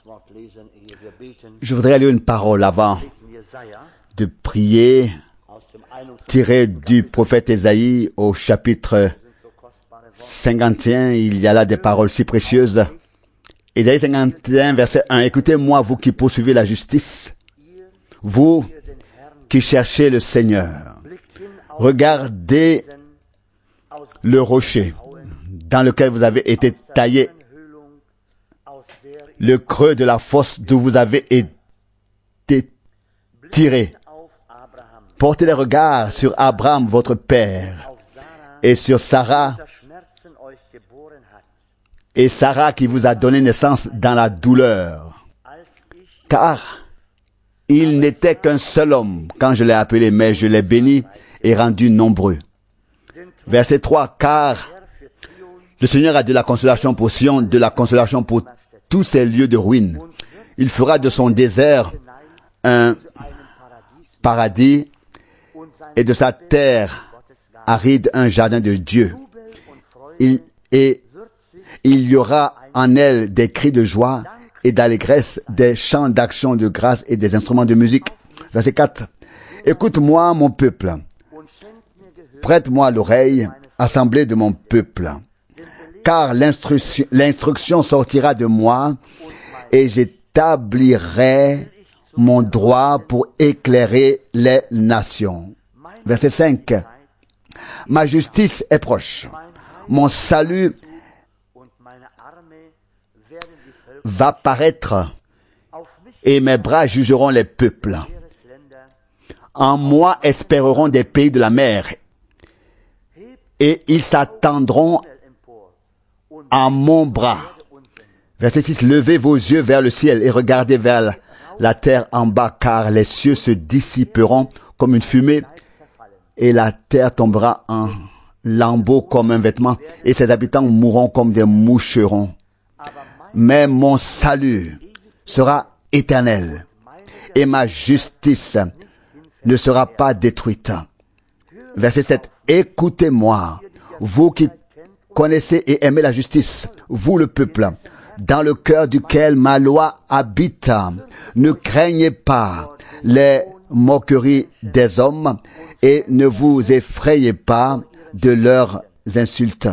Je voudrais lire une parole avant de prier, tirée du prophète Ésaïe au chapitre 51. Il y a là des paroles si précieuses. Ésaïe 51, verset 1. Écoutez-moi, vous qui poursuivez la justice, vous qui cherchez le Seigneur. Regardez le rocher dans lequel vous avez été taillé, le creux de la fosse d'où vous avez été tiré. Portez les regards sur Abraham, votre père, et sur Sarah, qui vous a donné naissance dans la douleur. Car il n'était qu'un seul homme quand je l'ai appelé, mais je l'ai béni et rendu nombreux. Verset 3, car le Seigneur a de la consolation pour Sion, de la consolation pour tous ces lieux de ruine. Il fera de son désert un paradis et de sa terre aride un jardin de Dieu. Il y aura en elle des cris de joie et d'allégresse, des chants d'action de grâce et des instruments de musique. Verset 4. Écoute-moi, mon peuple. Prête-moi l'oreille, assemblée de mon peuple. Car l'instruction sortira de moi et j'établirai mon droit pour éclairer les nations. Verset 5. Ma justice est proche. Mon salut va paraître et mes bras jugeront les peuples. En moi espéreront des pays de la mer et ils s'attendront à mon bras. Verset 6. Levez vos yeux vers le ciel et regardez vers la terre en bas, car les cieux se dissiperont comme une fumée et la terre tombera en lambeaux comme un vêtement et ses habitants mourront comme des moucherons. Mais mon salut sera éternel et ma justice ne sera pas détruite. Verset 7. Écoutez-moi, vous qui connaissez et aimez la justice, vous le peuple, dans le cœur duquel ma loi habite. Ne craignez pas les moqueries des hommes et ne vous effrayez pas de leurs insultes.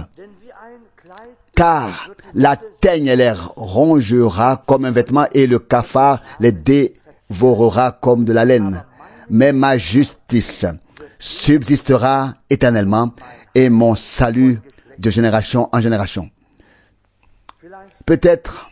Car la teigne les rongera comme un vêtement et le cafard les dévorera comme de la laine. Mais ma justice subsistera éternellement et mon salut de génération en génération. Peut-être,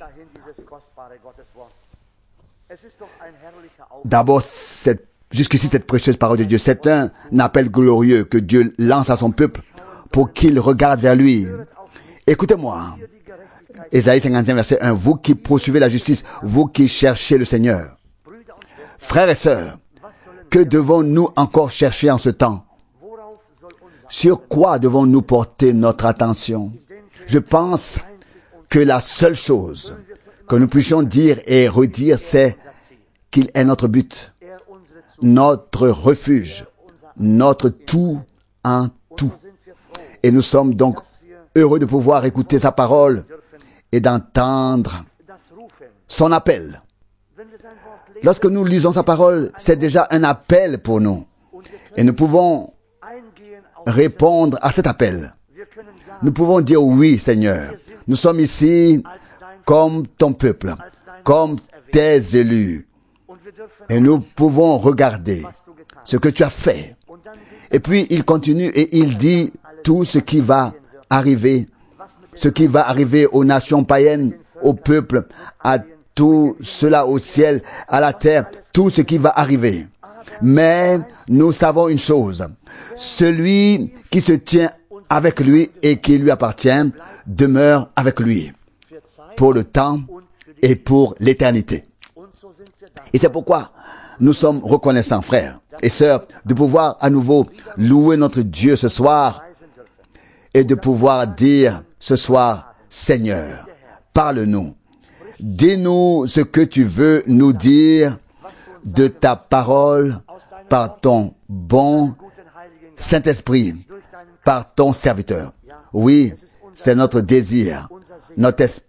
d'abord, jusqu'ici cette précieuse parole de Dieu, c'est un appel glorieux que Dieu lance à son peuple pour qu'il regarde vers lui. Écoutez-moi, Ésaïe 51, verset 1, vous qui poursuivez la justice, vous qui cherchez le Seigneur. Frères et sœurs, que devons-nous encore chercher en ce temps? Sur quoi devons-nous porter notre attention? Je pense que la seule chose que nous puissions dire et redire, c'est qu'il est notre but, notre refuge, notre tout en tout. Et nous sommes donc heureux de pouvoir écouter sa parole et d'entendre son appel. Lorsque nous lisons sa parole, c'est déjà un appel pour nous. Et nous pouvons répondre à cet appel. Nous pouvons dire oui, Seigneur. Nous sommes ici comme ton peuple, comme tes élus. Et nous pouvons regarder ce que tu as fait. Et puis il continue et il dit tout ce qui va arriver aux nations païennes, au peuple, à tout cela au ciel, à la terre, tout ce qui va arriver. Mais nous savons une chose, celui qui se tient avec lui et qui lui appartient demeure avec lui pour le temps et pour l'éternité. Et c'est pourquoi nous sommes reconnaissants, frères et sœurs, de pouvoir à nouveau louer notre Dieu ce soir et de pouvoir dire ce soir, Seigneur, parle-nous. Dis-nous ce que tu veux nous dire de ta parole par ton bon Saint-Esprit, par ton serviteur. Oui, c'est notre désir, notre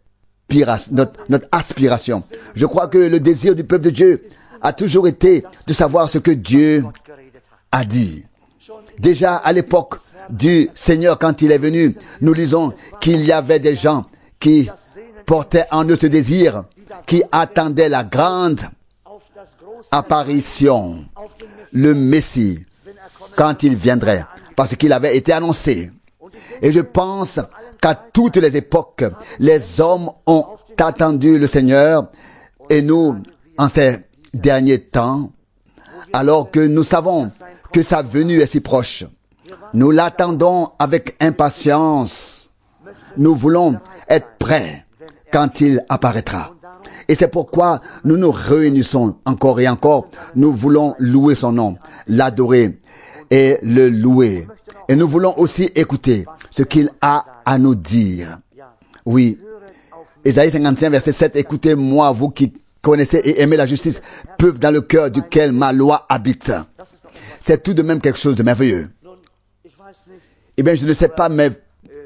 notre aspiration. Je crois que le désir du peuple de Dieu a toujours été de savoir ce que Dieu a dit. Déjà à l'époque du Seigneur, quand il est venu, nous lisons qu'il y avait des gens qui portaient en eux ce désir, qui attendaient la grande apparition, le Messie, quand il viendrait, parce qu'il avait été annoncé. Et je pense qu'à toutes les époques, les hommes ont attendu le Seigneur, et nous, en ces derniers temps, alors que nous savons que sa venue est si proche, nous l'attendons avec impatience. Nous voulons être prêts quand il apparaîtra. Et c'est pourquoi nous nous réunissons encore et encore. Nous voulons louer son nom, l'adorer et le louer. Et nous voulons aussi écouter ce qu'il a à nous dire. Oui. Ésaïe 55, verset 7. Écoutez-moi, vous qui connaissez et aimez la justice, peuple dans le cœur duquel ma loi habite. C'est tout de même quelque chose de merveilleux. Eh bien, je ne sais pas, mais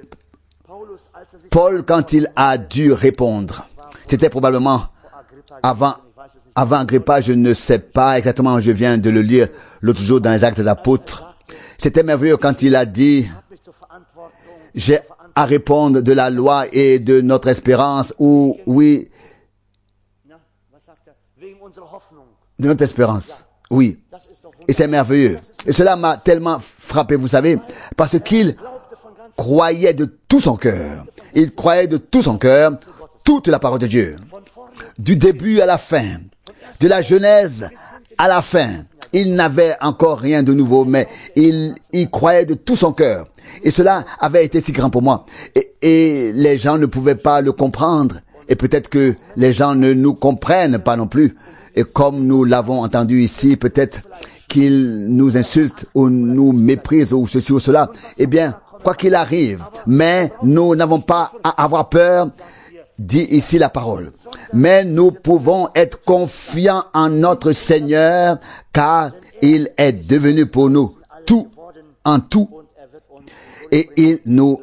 Paul, quand il a dû répondre, c'était probablement avant Agrippa, je ne sais pas exactement, je viens de le lire l'autre jour dans les Actes des Apôtres. C'était merveilleux quand il a dit, j'ai à répondre de la loi et de notre espérance, ou oui, de notre espérance, oui. Et c'est merveilleux. Et cela m'a tellement frappé, vous savez, parce qu'il croyait de tout son cœur. Il croyait de tout son cœur toute la parole de Dieu. Du début à la fin, de la Genèse à la fin. Il n'avait encore rien de nouveau, mais il croyait de tout son cœur. Et cela avait été si grand pour moi. Et les gens ne pouvaient pas le comprendre. Et peut-être que les gens ne nous comprennent pas non plus. Et comme nous l'avons entendu ici, peut-être qu'ils nous insultent ou nous méprisent ou ceci ou cela. Eh bien, quoi qu'il arrive, mais nous n'avons pas à avoir peur, dit ici la parole. Mais nous pouvons être confiants en notre Seigneur, car il est devenu pour nous tout en tout, et il nous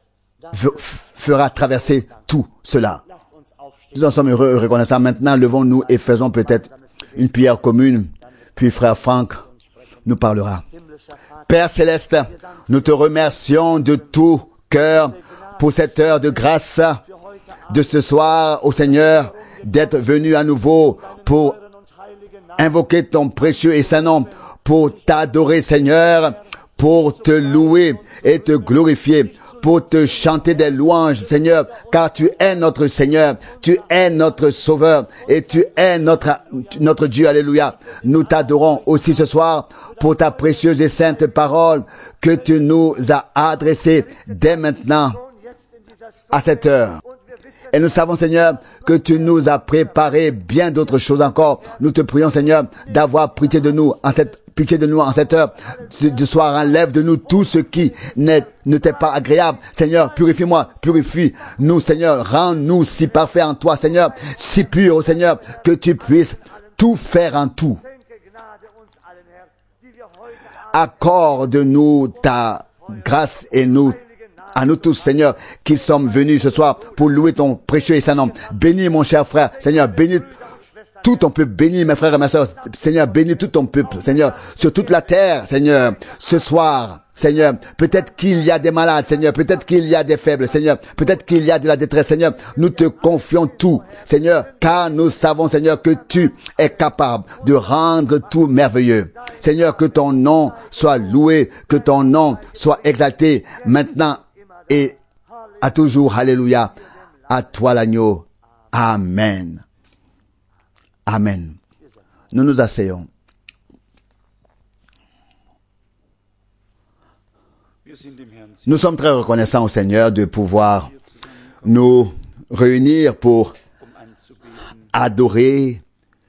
fera traverser tout cela. Nous en sommes heureux et reconnaissants. Maintenant, levons-nous et faisons peut-être une prière commune, puis frère Franck nous parlera. Père Céleste, nous te remercions de tout cœur pour cette heure de grâce de ce soir au Seigneur, d'être venu à nouveau pour invoquer ton précieux et saint nom, pour t'adorer Seigneur, pour te louer et te glorifier, pour te chanter des louanges Seigneur, car tu es notre Seigneur, tu es notre Sauveur et tu es notre Dieu, alléluia. Nous t'adorons aussi ce soir pour ta précieuse et sainte parole que tu nous as adressée dès maintenant à cette heure. Et nous savons, Seigneur, que tu nous as préparé bien d'autres choses encore. Nous te prions, Seigneur, d'avoir pitié de nous en cette heure. Ce soir, enlève de nous tout ce qui ne t'est pas agréable. Seigneur, purifie-moi, purifie-nous, Seigneur. Rends-nous si parfaits en toi, Seigneur, si purs, oh Seigneur, que tu puisses tout faire en tout. Accorde-nous ta grâce et à nous tous, Seigneur, qui sommes venus ce soir pour louer ton précieux et saint nom. Bénis mon cher frère, Seigneur, bénis tout ton peuple, bénis mes frères et mes sœurs, Seigneur, bénis tout ton peuple, Seigneur, sur toute la terre, Seigneur, ce soir, Seigneur, peut-être qu'il y a des malades, Seigneur, peut-être qu'il y a des faibles, Seigneur, peut-être qu'il y a de la détresse, Seigneur, nous te confions tout, Seigneur, car nous savons, Seigneur, que tu es capable de rendre tout merveilleux. Seigneur, que ton nom soit loué, que ton nom soit exalté, maintenant et à toujours, alléluia, à toi l'agneau, amen. Amen. Nous nous asseyons. Nous sommes très reconnaissants au Seigneur de pouvoir nous réunir pour adorer,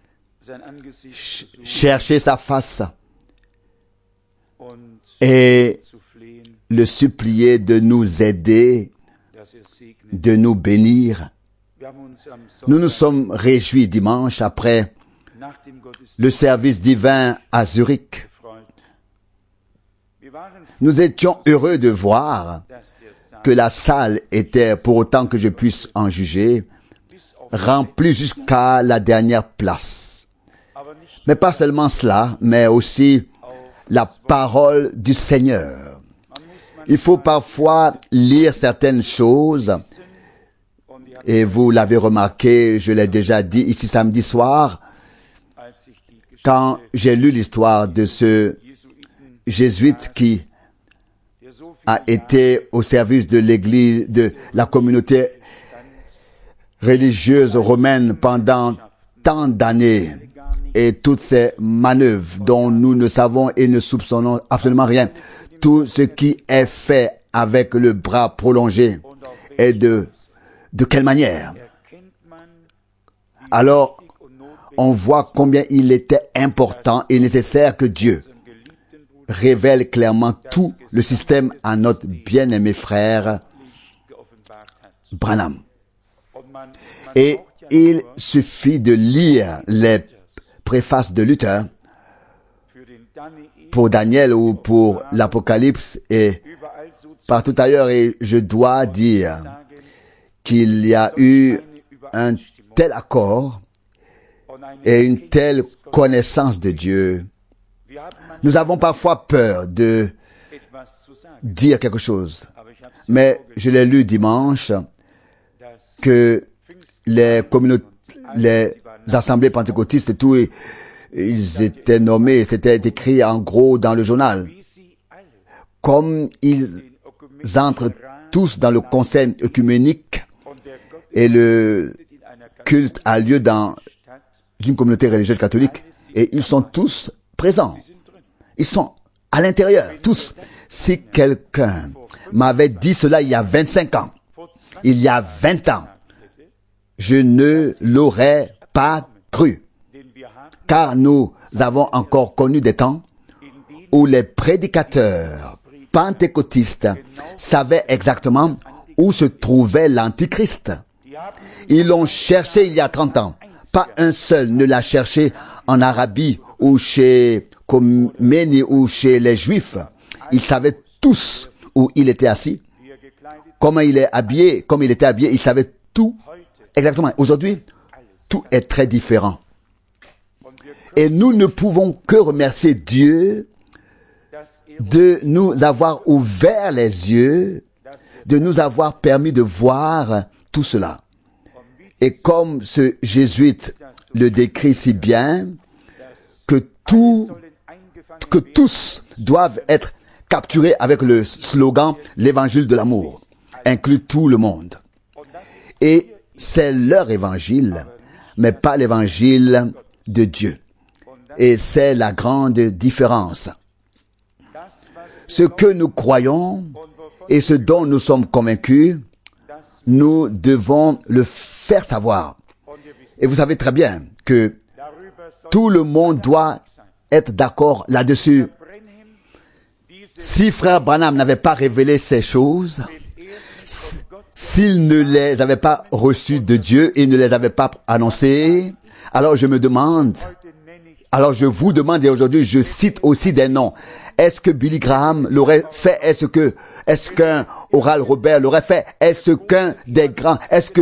chercher sa face et le supplier de nous aider, de nous bénir. Nous nous sommes réjouis dimanche après le service divin à Zurich. Nous étions heureux de voir que la salle était, pour autant que je puisse en juger, rempli jusqu'à la dernière place. Mais pas seulement cela, mais aussi la parole du Seigneur. Il faut parfois lire certaines choses, et vous l'avez remarqué, je l'ai déjà dit ici samedi soir, quand j'ai lu l'histoire de ce jésuite qui a été au service de l'église, de la communauté religieuse romaine pendant tant d'années, et toutes ces manœuvres dont nous ne savons et ne soupçonnons absolument rien, tout ce qui est fait avec le bras prolongé et de quelle manière. Alors, on voit combien il était important et nécessaire que Dieu révèle clairement tout le système à notre bien-aimé frère Branham. Et il suffit de lire les préfaces de Luther pour Daniel ou pour l'Apocalypse et partout ailleurs, et je dois dire qu'il y a eu un tel accord et une telle connaissance de Dieu. Nous avons parfois peur de dire quelque chose, mais je l'ai lu dimanche que les communautés, les assemblées pentecôtistes et tout, ils étaient nommés, c'était écrit en gros dans le journal. Comme ils entrent tous dans le conseil œcuménique et le culte a lieu dans une communauté religieuse catholique, et ils sont tous présents. Ils sont à l'intérieur, tous. Si quelqu'un m'avait dit cela il y a 25 ans, il y a 20 ans, je ne l'aurais pas cru. Car nous avons encore connu des temps où les prédicateurs pentecôtistes savaient exactement où se trouvait l'Antichrist. Ils l'ont cherché il y a 30 ans. Pas un seul ne l'a cherché en Arabie ou chez Khomeini ou chez les Juifs. Ils savaient tous où il était assis, comment il est habillé, comme il était habillé. Ils savaient tout exactement. Aujourd'hui, tout est très différent. Et nous ne pouvons que remercier Dieu de nous avoir ouvert les yeux, de nous avoir permis de voir tout cela. Et comme ce jésuite le décrit si bien, que tous doivent être capturés avec le slogan « L'évangile de l'amour », inclut tout le monde. Et c'est leur évangile, mais pas l'évangile de Dieu. Et c'est la grande différence. Ce que nous croyons et ce dont nous sommes convaincus, nous devons le faire savoir. Et vous savez très bien que tout le monde doit être d'accord là-dessus. Si frère Branham n'avait pas révélé ces choses, s'il ne les avait pas reçues de Dieu et ne les avait pas annoncées, alors je vous demande, et aujourd'hui je cite aussi des noms. Est-ce que Billy Graham l'aurait fait? Est-ce qu'un Oral Robert l'aurait fait? Est-ce qu'un des grands, est-ce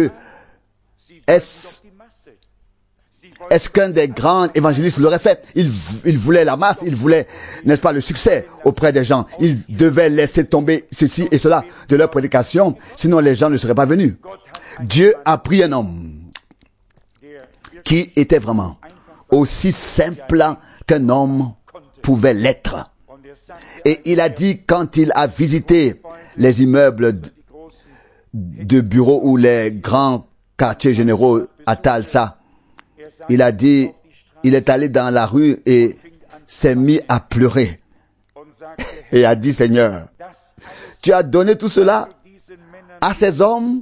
qu'un des grands évangélistes l'aurait fait? Il voulait la masse, il voulait, n'est-ce pas, le succès auprès des gens. Il devait laisser tomber ceci et cela de leur prédication, sinon les gens ne seraient pas venus. Dieu a pris un homme qui était vraiment aussi simple qu'un homme pouvait l'être. Et il a dit, quand il a visité les immeubles de bureaux ou les grands quartiers généraux à Tulsa, il a dit, il est allé dans la rue et s'est mis à pleurer. Et a dit, Seigneur, tu as donné tout cela à ces hommes,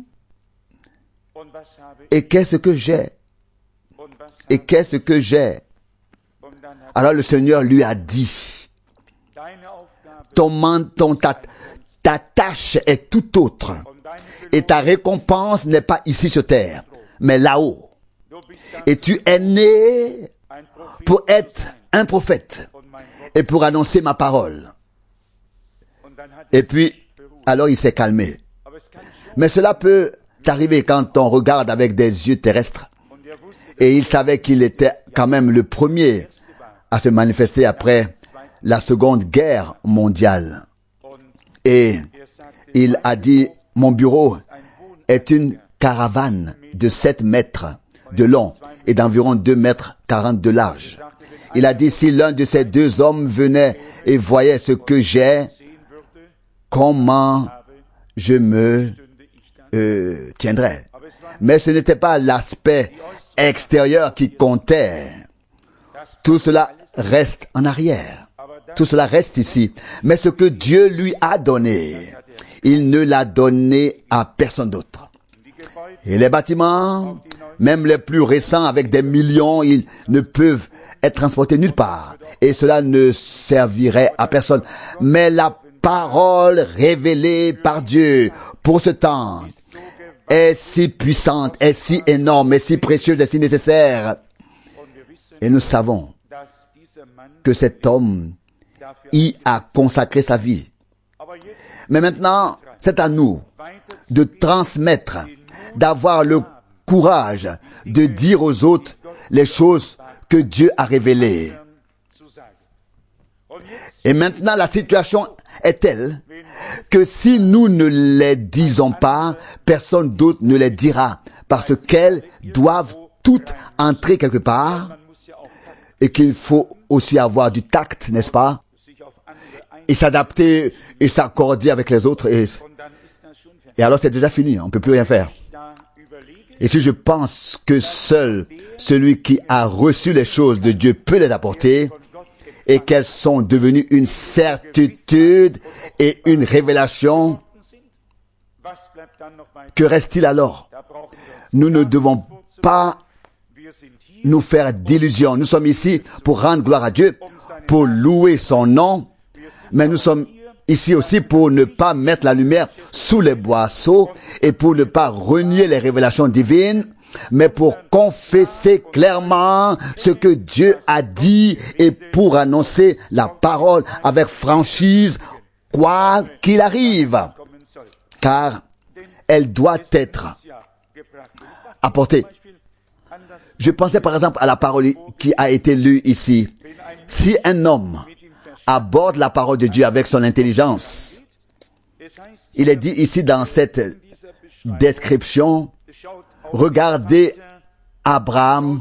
et qu'est-ce que j'ai? Et qu'est-ce que j'ai? Alors le Seigneur lui a dit, ta tâche est tout autre, et ta récompense n'est pas ici sur terre, mais là-haut. Et tu es né pour être un prophète et pour annoncer ma parole. Et puis, alors il s'est calmé. Mais cela peut est arrivé quand on regarde avec des yeux terrestres. Et il savait qu'il était quand même le premier à se manifester après la Seconde Guerre mondiale. Et il a dit, mon bureau est une caravane de 7 mètres de long et d'environ 2 mètres 40 de large. Il a dit, si l'un de ces deux hommes venait et voyait ce que j'ai, comment je me tiendrais. Mais ce n'était pas l'aspect extérieur qui comptait. Tout cela reste en arrière. Tout cela reste ici. Mais ce que Dieu lui a donné, il ne l'a donné à personne d'autre. Et les bâtiments, même les plus récents avec des millions, ils ne peuvent être transportés nulle part. Et cela ne servirait à personne. Mais la parole révélée par Dieu pour ce temps est si puissante, est si énorme, est si précieuse, est si nécessaire. Et nous savons que cet homme y a consacré sa vie. Mais maintenant, c'est à nous de transmettre, d'avoir le courage de dire aux autres les choses que Dieu a révélées. Et maintenant, la situation est telle que si nous ne les disons pas, personne d'autre ne les dira, parce qu'elles doivent toutes entrer quelque part, et qu'il faut aussi avoir du tact, n'est-ce pas, et s'adapter et s'accorder avec les autres, et alors c'est déjà fini, on ne peut plus rien faire. Et si je pense que seul celui qui a reçu les choses de Dieu peut les apporter, et qu'elles sont devenues une certitude et une révélation, que reste-t-il alors? Nous ne devons pas nous faire d'illusions. Nous sommes ici pour rendre gloire à Dieu, pour louer son nom, mais nous sommes ici aussi pour ne pas mettre la lumière sous les boisseaux et pour ne pas renier les révélations divines, mais pour confesser clairement ce que Dieu a dit et pour annoncer la parole avec franchise, quoi qu'il arrive, car elle doit être apportée. Je pensais par exemple à la parole qui a été lue ici. Si un homme aborde la parole de Dieu avec son intelligence, il est dit ici dans cette description, regardez à Abraham,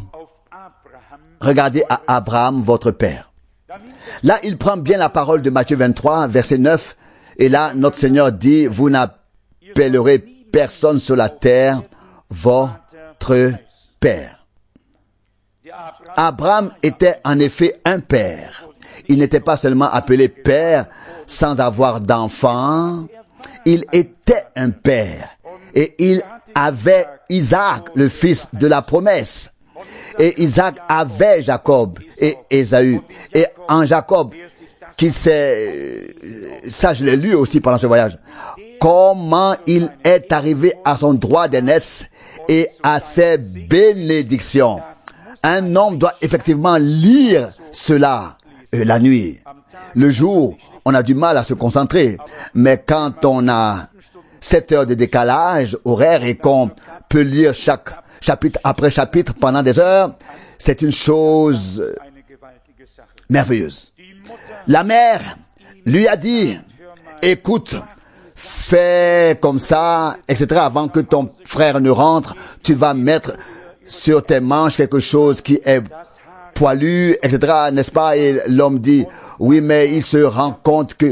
votre père. Là, il prend bien la parole de Matthieu 23, verset 9, et là, notre Seigneur dit, vous n'appellerez personne sur la terre votre père. Abraham était en effet un père. Il n'était pas seulement appelé père sans avoir d'enfant, il était un père. Et il avait Isaac, le fils de la promesse. Et Isaac avait Jacob et Ésaü. Et en Jacob, qui s'est, ça je l'ai lu aussi pendant ce voyage, comment il est arrivé à son droit d'aînesse et à ses bénédictions. Un homme doit effectivement lire cela la nuit. Le jour, on a du mal à se concentrer. Mais quand on a 7 heures de décalage horaire et qu'on peut lire chaque chapitre après chapitre pendant des heures, c'est une chose merveilleuse. La mère lui a dit, écoute, fais comme ça, etc. Avant que ton frère ne rentre, tu vas mettre sur tes manches quelque chose qui est poilu, etc. N'est-ce pas? Et l'homme dit, oui, mais il se rend compte que,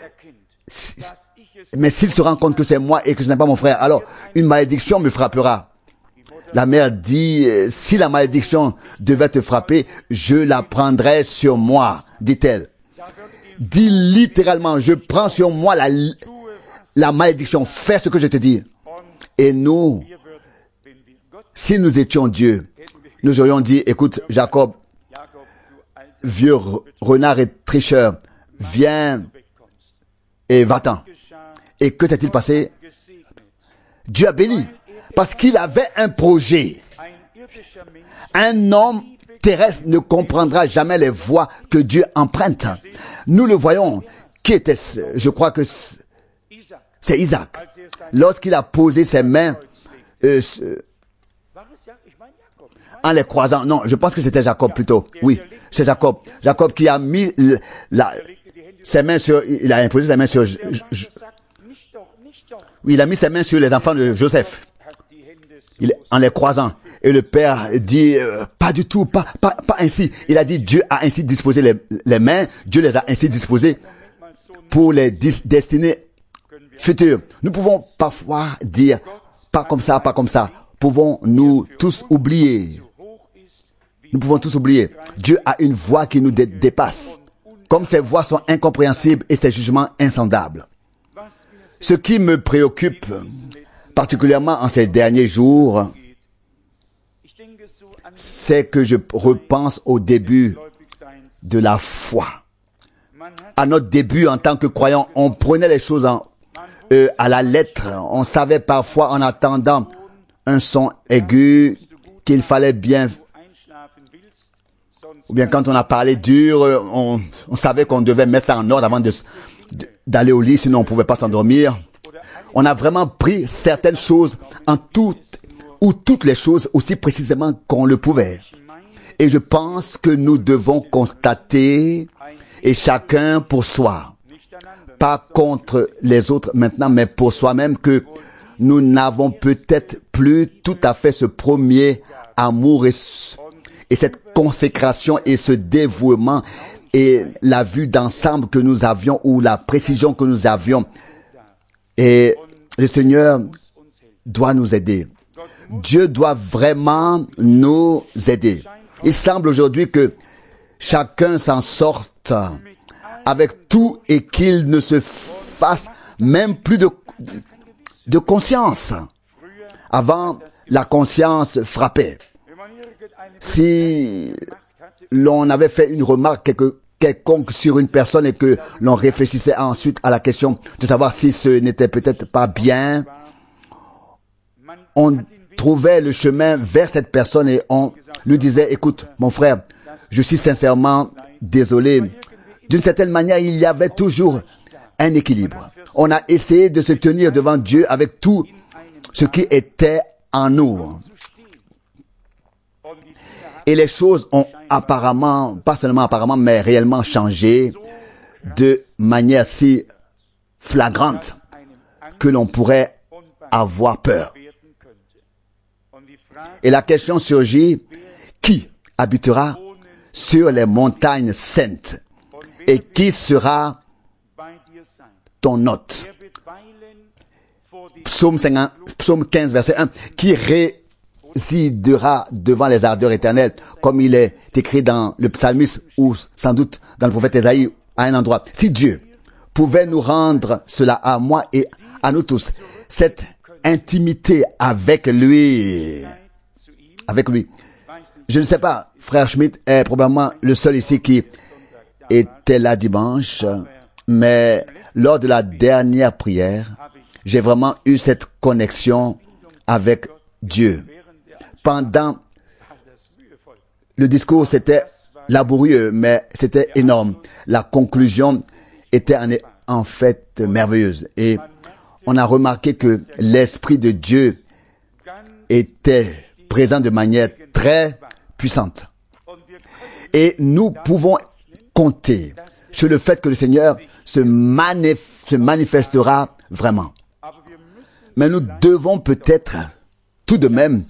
mais s'il se rend compte que c'est moi et que ce n'est pas mon frère, alors une malédiction me frappera. La mère dit, si la malédiction devait te frapper, je la prendrai sur moi, dit-elle. Dit littéralement, je prends sur moi la malédiction, fais ce que je te dis. Et nous, si nous étions Dieu, nous aurions dit, écoute, Jacob, vieux renard et tricheur, viens et va-t'en. Et que s'est-il passé? Dieu a béni, parce qu'il avait un projet. Un homme terrestre ne comprendra jamais les voies que Dieu emprunte. Nous le voyons. Qui était-ce? Je crois que c'est Isaac. Lorsqu'il a posé ses mains en les croisant. Non, je pense que c'était Jacob plutôt. Oui, c'est Jacob. Jacob qui a mis ses mains sur, il a imposé ses mains sur, oui, il a mis ses mains sur les enfants de Joseph. En les croisant. Et le père dit, pas du tout, pas ainsi. Il a dit, Dieu a ainsi disposé les mains, Dieu les a ainsi disposées pour les destinées futures. Nous pouvons parfois dire, pas comme ça, pas comme ça. Pouvons-nous tous oublier? Nous pouvons tous oublier. Dieu a une voix qui nous dépasse. Comme ses voix sont incompréhensibles et ses jugements insondables. Ce qui me préoccupe, particulièrement en ces derniers jours, c'est que je repense au début de la foi. À notre début, en tant que croyants, on prenait les choses à la lettre. On savait parfois, en attendant un son aigu, qu'il fallait bien, ou bien quand on a parlé dur, on savait qu'on devait mettre ça en ordre avant d'aller au lit, sinon on ne pouvait pas s'endormir. On a vraiment pris certaines choses toutes les choses aussi précisément qu'on le pouvait. Et je pense que nous devons constater, et chacun pour soi, pas contre les autres maintenant, mais pour soi-même, que nous n'avons peut-être plus tout à fait ce premier amour et cette consécration et ce dévouement et la vue d'ensemble que nous avions ou la précision que nous avions. Et le Seigneur doit nous aider. Dieu doit vraiment nous aider. Il semble aujourd'hui que chacun s'en sorte avec tout et qu'il ne se fasse même plus de conscience. Avant, la conscience frappait. Si l'on avait fait une remarque quelconque sur une personne et que l'on réfléchissait ensuite à la question de savoir si ce n'était peut-être pas bien, on trouvait le chemin vers cette personne et on lui disait, écoute, mon frère, je suis sincèrement désolé. D'une certaine manière, il y avait toujours un équilibre. On a essayé de se tenir devant Dieu avec tout ce qui était en nous. Et les choses ont apparemment, pas seulement apparemment, mais réellement changé de manière si flagrante que l'on pourrait avoir peur. Et la question surgit, qui habitera sur les montagnes saintes? Et qui sera ton hôte? Psaume 15, verset 1. Qui résidera devant les ardeurs éternelles, comme il est écrit dans le psalmiste ou sans doute dans le prophète Ésaïe à un endroit. Si Dieu pouvait nous rendre cela à moi et à nous tous, cette intimité avec lui. Je ne sais pas, frère Schmidt est probablement le seul ici qui était là dimanche, mais lors de la dernière prière, j'ai vraiment eu cette connexion avec Dieu. Pendant le discours, c'était laborieux, mais c'était énorme. La conclusion était en fait merveilleuse. Et on a remarqué que l'Esprit de Dieu était présent de manière très puissante. Et nous pouvons compter sur le fait que le Seigneur se manifestera vraiment. Mais nous devons peut-être tout de même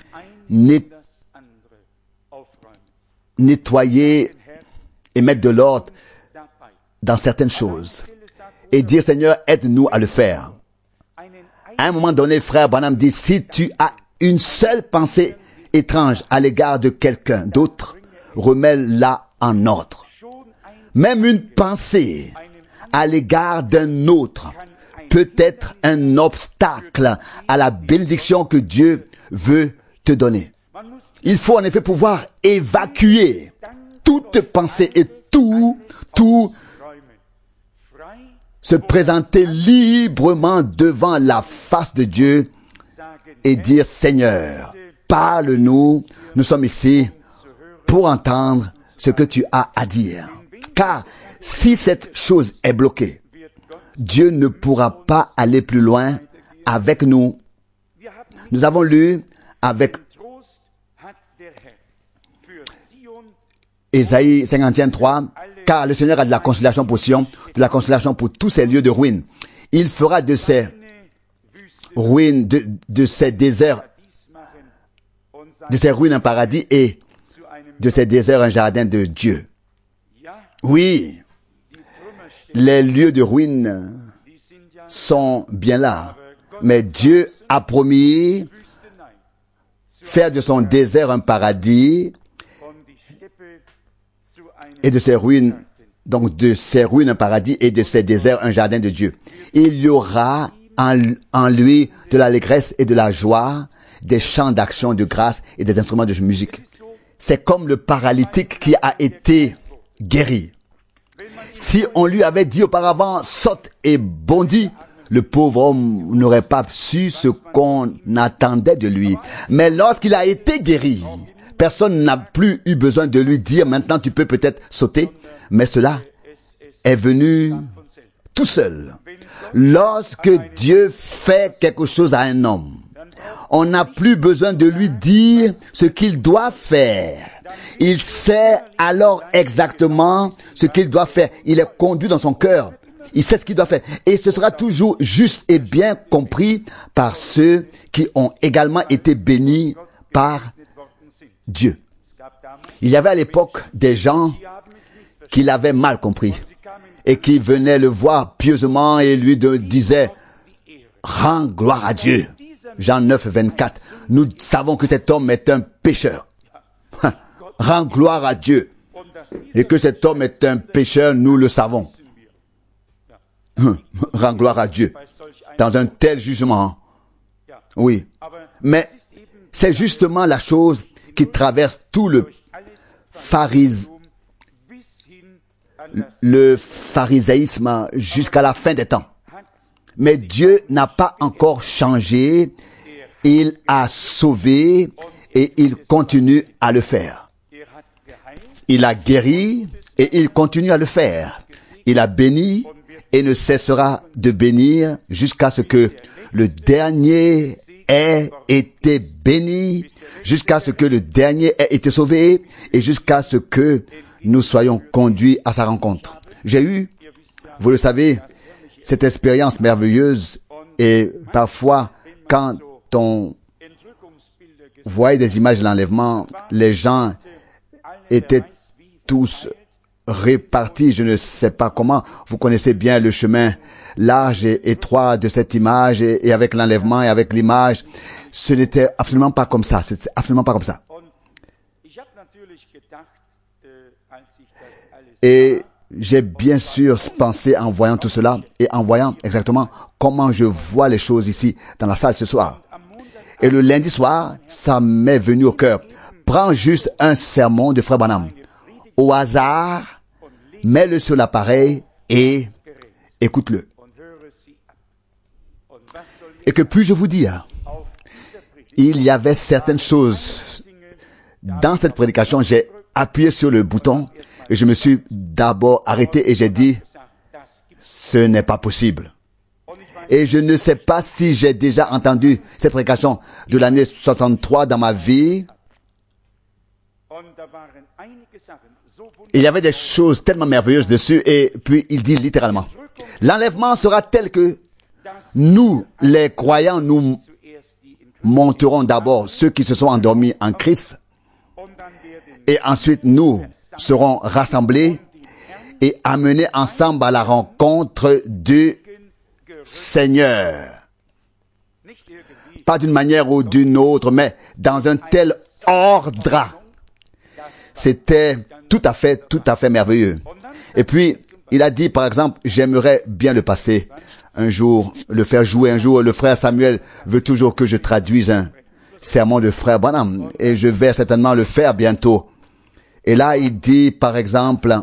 nettoyer et mettre de l'ordre dans certaines choses. Et dire, Seigneur, aide-nous à le faire. À un moment donné, frère Branham dit, si tu as une seule pensée étrange à l'égard de quelqu'un d'autre, remets-la en ordre. Même une pensée à l'égard d'un autre peut être un obstacle à la bénédiction que Dieu veut te donner. Il faut en effet pouvoir évacuer toute pensée et tout se présenter librement devant la face de Dieu et dire, Seigneur, parle-nous, nous sommes ici pour entendre ce que tu as à dire. Car si cette chose est bloquée, Dieu ne pourra pas aller plus loin avec nous. Nous avons lu avec Ésaïe 51:3, car le Seigneur a de la consolation pour Sion, de la consolation pour tous ces lieux de ruines. Il fera de ces ruines, de ces déserts, de ces ruines un paradis et de ces déserts un jardin de Dieu. Oui, les lieux de ruines sont bien là, mais Dieu a promis faire de son désert un paradis et de ses ruines, donc de ses ruines un paradis et de ses déserts un jardin de Dieu. Il y aura en lui de l'allégresse et de la joie, des chants d'action, de grâce et des instruments de musique. C'est comme le paralytique qui a été guéri. Si on lui avait dit auparavant, saute et bondis, le pauvre homme n'aurait pas su ce qu'on attendait de lui. Mais lorsqu'il a été guéri, personne n'a plus eu besoin de lui dire, maintenant tu peux peut-être sauter, mais cela est venu tout seul. Lorsque Dieu fait quelque chose à un homme, on n'a plus besoin de lui dire ce qu'il doit faire. Il sait alors exactement ce qu'il doit faire. Il est conduit dans son cœur. Il sait ce qu'il doit faire. Et ce sera toujours juste et bien compris par ceux qui ont également été bénis par Dieu. Il y avait à l'époque des gens qui l'avaient mal compris et qui venaient le voir pieusement et lui disaient « Rends gloire à Dieu ». Jean 9, 24. Nous savons que cet homme est un pécheur. Rends gloire à Dieu. Et que cet homme est un pécheur, nous le savons. Rends gloire à Dieu. Dans un tel jugement. Oui. Mais c'est justement la chose qui traverse tout le pharisaïsme jusqu'à la fin des temps. Mais Dieu n'a pas encore changé. Il a sauvé et il continue à le faire. Il a guéri et il continue à le faire. Il a béni et ne cessera de bénir jusqu'à ce que le dernier ait été béni, jusqu'à ce que le dernier ait été sauvé et jusqu'à ce que nous soyons conduits à sa rencontre. J'ai eu, vous le savez, cette expérience merveilleuse et parfois quand on voyait des images de l'enlèvement, les gens étaient tous répartis, je ne sais pas comment. Vous connaissez bien le chemin large et étroit de cette image et avec l'enlèvement et avec l'image. Ce n'était absolument pas comme ça. C'était absolument pas comme ça. Et j'ai bien sûr pensé en voyant tout cela et en voyant exactement comment je vois les choses ici dans la salle ce soir. Et le lundi soir, ça m'est venu au cœur. Prends juste un sermon de Frère Branham. Au hasard, mets-le sur l'appareil et écoute-le. Et que puis-je vous dire? Il y avait certaines choses. Dans cette prédication, j'ai appuyé sur le bouton et je me suis d'abord arrêté et j'ai dit, ce n'est pas possible. Et je ne sais pas si j'ai déjà entendu cette prédication de l'année 63 dans ma vie. Il y avait des choses tellement merveilleuses dessus et puis il dit littéralement, l'enlèvement sera tel que nous, les croyants, nous monterons d'abord ceux qui se sont endormis en Christ et ensuite nous serons rassemblés et amenés ensemble à la rencontre du Seigneur. Pas d'une manière ou d'une autre, mais dans un tel ordre. C'était tout à fait merveilleux. Et puis, il a dit, par exemple, j'aimerais bien le passer un jour, le faire jouer un jour. Le frère Samuel veut toujours que je traduise un sermon de frère Branham. Et je vais certainement le faire bientôt. Et là, il dit, par exemple,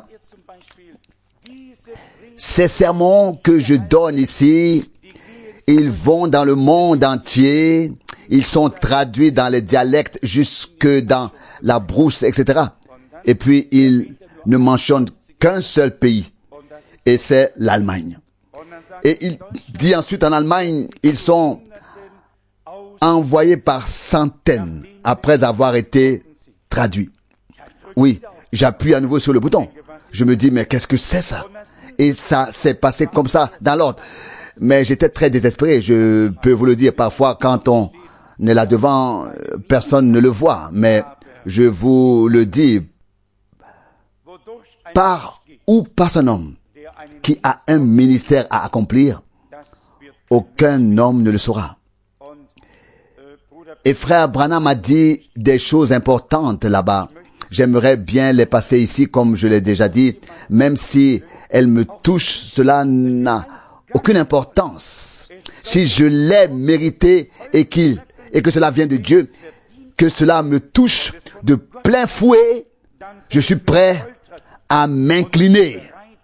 ces sermons que je donne ici, ils vont dans le monde entier. Ils sont traduits dans les dialectes jusque dans la brousse, etc. Et puis, il ne mentionne qu'un seul pays. Et c'est l'Allemagne. Et il dit ensuite en Allemagne, ils sont envoyé par centaines après avoir été traduit. Oui, j'appuie à nouveau sur le bouton. Je me dis, mais qu'est-ce que c'est ça? Et ça s'est passé comme ça, dans l'ordre. Mais j'étais très désespéré, je peux vous le dire. Parfois, quand on est là devant, personne ne le voit. Mais je vous le dis, par ou par un homme qui a un ministère à accomplir, aucun homme ne le saura. Et frère Branham a dit des choses importantes là-bas. J'aimerais bien les passer ici, comme je l'ai déjà dit. Même si elles me touchent, cela n'a aucune importance. Si je l'ai mérité et que cela vient de Dieu, que cela me touche de plein fouet, je suis prêt à m'incliner.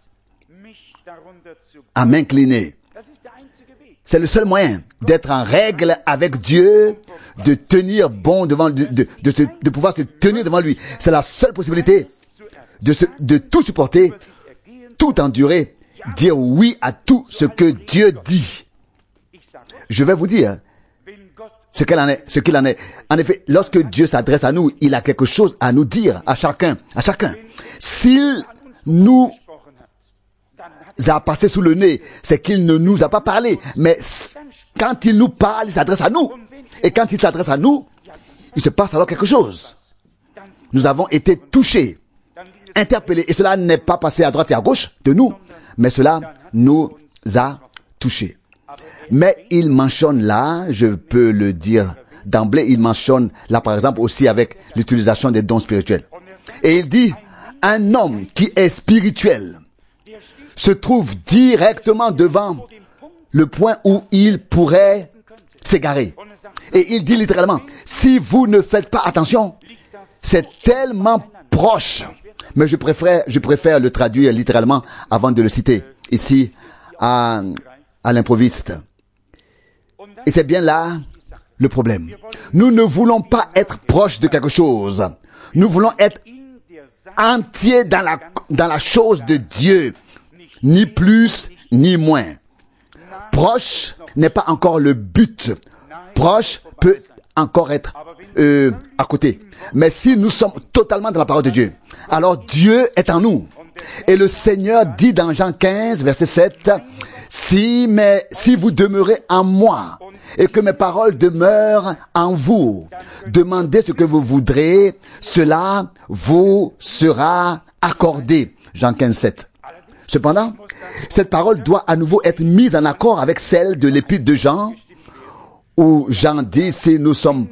À m'incliner. C'est le seul moyen d'être en règle avec Dieu, de tenir bon devant, de pouvoir se tenir devant lui. C'est la seule possibilité de tout supporter, tout endurer, dire oui à tout ce que Dieu dit. Je vais vous dire ce qu'il en est. En effet, lorsque Dieu s'adresse à nous, il a quelque chose à nous dire, à chacun. S'il nous a passé sous le nez, c'est qu'il ne nous a pas parlé. Mais quand il nous parle, il s'adresse à nous. Et quand il s'adresse à nous, il se passe alors quelque chose. Nous avons été touchés, interpellés. Et cela n'est pas passé à droite et à gauche de nous, mais cela nous a touchés. Mais il mentionne là, je peux le dire d'emblée, il mentionne là par exemple aussi avec l'utilisation des dons spirituels. Et il dit, un homme qui est spirituel se trouve directement devant le point où il pourrait s'égarer. Et il dit littéralement, si vous ne faites pas attention, c'est tellement proche. Mais je préfère le traduire littéralement avant de le citer ici à l'improviste. Et c'est bien là le problème. Nous ne voulons pas être proches de quelque chose. Nous voulons être entiers dans la chose de Dieu. Ni plus, ni moins. Proche n'est pas encore le but. Proche peut encore être à côté. Mais si nous sommes totalement dans la parole de Dieu, alors Dieu est en nous. Et le Seigneur dit dans Jean 15, verset 7, si vous demeurez en moi et que mes paroles demeurent en vous, demandez ce que vous voudrez, cela vous sera accordé. Jean 15, 7. Cependant, cette parole doit à nouveau être mise en accord avec celle de l'épître de Jean, où Jean dit, si nous sommes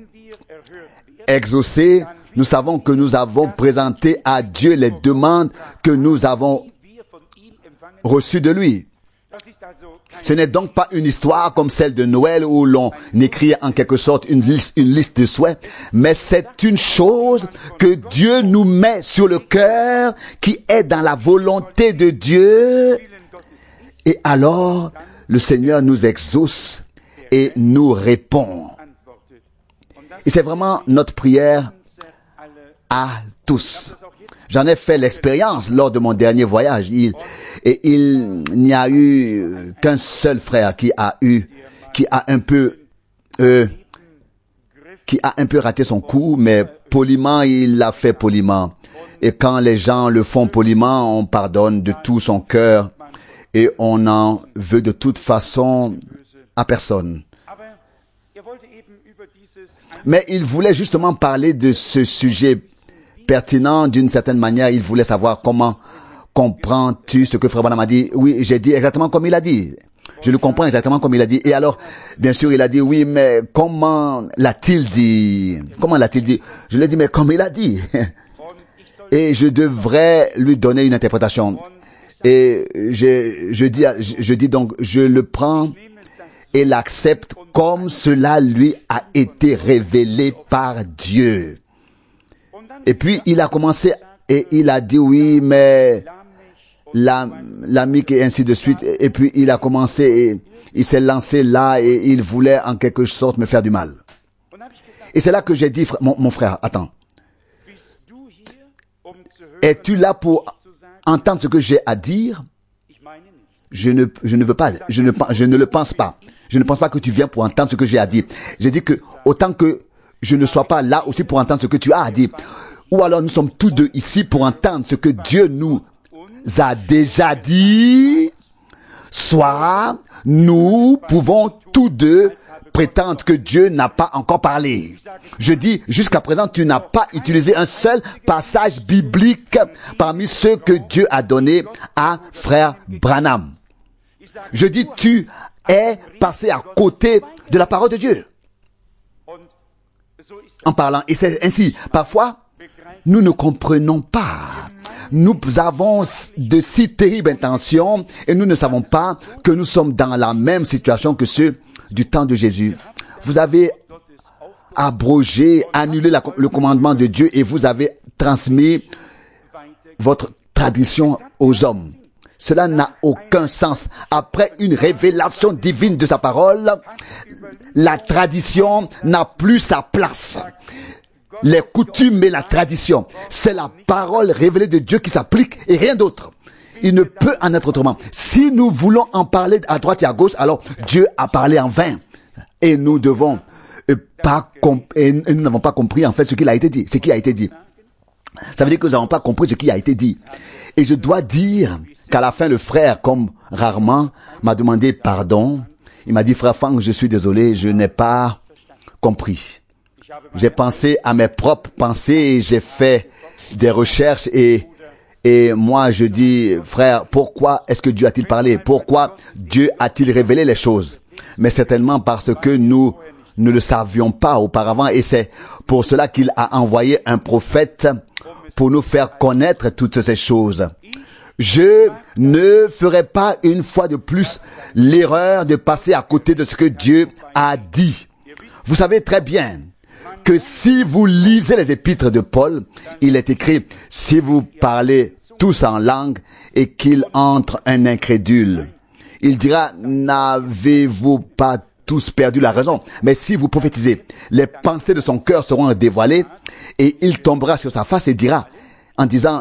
exaucés, nous savons que nous avons présenté à Dieu les demandes que nous avons reçues de lui. Ce n'est donc pas une histoire comme celle de Noël où l'on écrit en quelque sorte une liste de souhaits, mais c'est une chose que Dieu nous met sur le cœur, qui est dans la volonté de Dieu. Et alors, le Seigneur nous exauce et nous répond. Et c'est vraiment notre prière à tous. J'en ai fait l'expérience lors de mon dernier voyage. Il n'y a eu qu'un seul frère qui a un peu raté son coup, mais poliment, il l'a fait poliment. Et quand les gens le font poliment, on pardonne de tout son cœur et on n'en veut de toute façon à personne. Mais il voulait justement parler de ce sujet pertinent d'une certaine manière. Il voulait savoir comment comprends-tu ce que Frère Branham a dit. Oui, j'ai dit exactement comme il a dit. Je le comprends exactement comme il a dit. Et alors, bien sûr, il a dit, oui, mais comment l'a-t-il dit? Comment l'a-t-il dit? Je lui ai dit, mais comme il a dit. Et je devrais lui donner une interprétation. Et je dis donc, je le prends et l'accepte comme cela lui a été révélé par Dieu. Et puis, il a commencé et il a dit oui, mais l'ami et ainsi de suite. Et puis, il a commencé et il s'est lancé là et il voulait en quelque sorte me faire du mal. Et c'est là que j'ai dit, mon frère, attends. Es-tu là pour entendre ce que j'ai à dire? je ne veux pas, je ne le pense pas. Je ne pense pas que tu viens pour entendre ce que j'ai à dire. J'ai dit que autant que je ne sois pas là aussi pour entendre ce que tu as à dire. Ou alors nous sommes tous deux ici pour entendre ce que Dieu nous a déjà dit. Soit nous pouvons tous deux prétendre que Dieu n'a pas encore parlé. Je dis, jusqu'à présent, tu n'as pas utilisé un seul passage biblique parmi ceux que Dieu a donnés à frère Branham. Je dis, tu es passé à côté de la parole de Dieu. En parlant, et c'est ainsi, parfois, nous ne comprenons pas. Nous avons de si terribles intentions et nous ne savons pas que nous sommes dans la même situation que ceux du temps de Jésus. Vous avez abrogé, annulé le commandement de Dieu et vous avez transmis votre tradition aux hommes. Cela n'a aucun sens. Après une révélation divine de sa parole, la tradition n'a plus sa place. Les coutumes et la tradition, c'est la parole révélée de Dieu qui s'applique et rien d'autre. Il ne peut en être autrement. Si nous voulons en parler à droite et à gauche, alors Dieu a parlé en vain. Et nous devons et nous n'avons pas compris en fait ce qui a été dit. Ça veut dire que nous n'avons pas compris ce qui a été dit. Et je dois dire qu'à la fin, le frère, comme rarement, m'a demandé pardon. Il m'a dit, frère Franck, je suis désolé, je n'ai pas compris. J'ai pensé à mes propres pensées et j'ai fait des recherches et moi je dis, frère, pourquoi est-ce que Dieu a-t-il parlé? Pourquoi Dieu a-t-il révélé les choses? Mais certainement parce que nous ne le savions pas auparavant et c'est pour cela qu'il a envoyé un prophète pour nous faire connaître toutes ces choses. Je ne ferai pas une fois de plus l'erreur de passer à côté de ce que Dieu a dit. Vous savez très bien que si vous lisez les épîtres de Paul, il est écrit, si vous parlez tous en langue et qu'il entre un incrédule, il dira, n'avez-vous pas tous perdu la raison? Mais si vous prophétisez, les pensées de son cœur seront dévoilées et il tombera sur sa face et dira, en disant,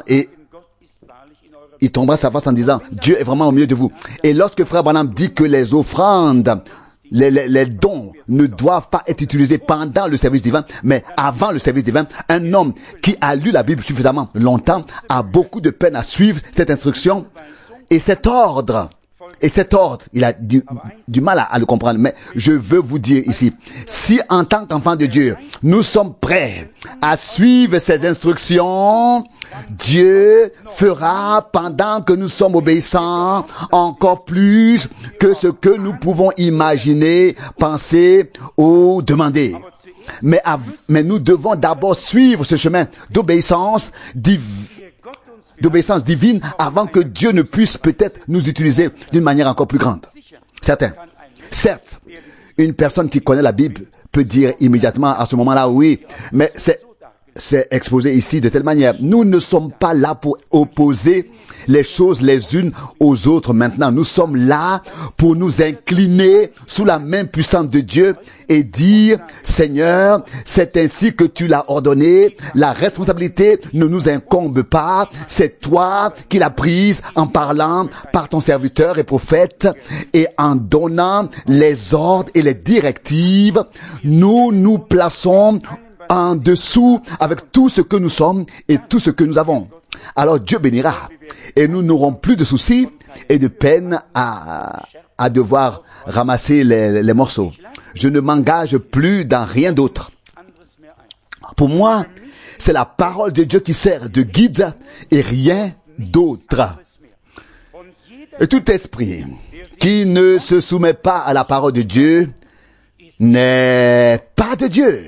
il tombera sur sa face en disant, Dieu est vraiment au milieu de vous. Et lorsque frère Branham dit que les offrandes, les dons ne doivent pas être utilisés pendant le service divin, mais avant le service divin, un homme qui a lu la Bible suffisamment longtemps a beaucoup de peine à suivre cette instruction et cet ordre. Il a du mal à le comprendre. Mais je veux vous dire ici, si en tant qu'enfant de Dieu, nous sommes prêts à suivre ces instructions, Dieu fera pendant que nous sommes obéissants encore plus que ce que nous pouvons imaginer, penser ou demander. Mais nous devons d'abord suivre ce chemin d'obéissance divine avant que Dieu ne puisse peut-être nous utiliser d'une manière encore plus grande. Certes, une personne qui connaît la Bible peut dire immédiatement à ce moment-là, oui, mais c'est exposé ici de telle manière. Nous ne sommes pas là pour opposer les choses les unes aux autres maintenant. Nous sommes là pour nous incliner sous la main puissante de Dieu et dire, Seigneur, c'est ainsi que tu l'as ordonné. La responsabilité ne nous incombe pas. C'est toi qui l'as prise en parlant par ton serviteur et prophète et en donnant les ordres et les directives. Nous nous plaçons en dessous avec tout ce que nous sommes et tout ce que nous avons. Alors Dieu bénira et nous n'aurons plus de soucis et de peine à devoir ramasser les morceaux. Je ne m'engage plus dans rien d'autre. Pour moi, c'est la parole de Dieu qui sert de guide et rien d'autre. Et tout esprit qui ne se soumet pas à la parole de Dieu n'est pas de Dieu.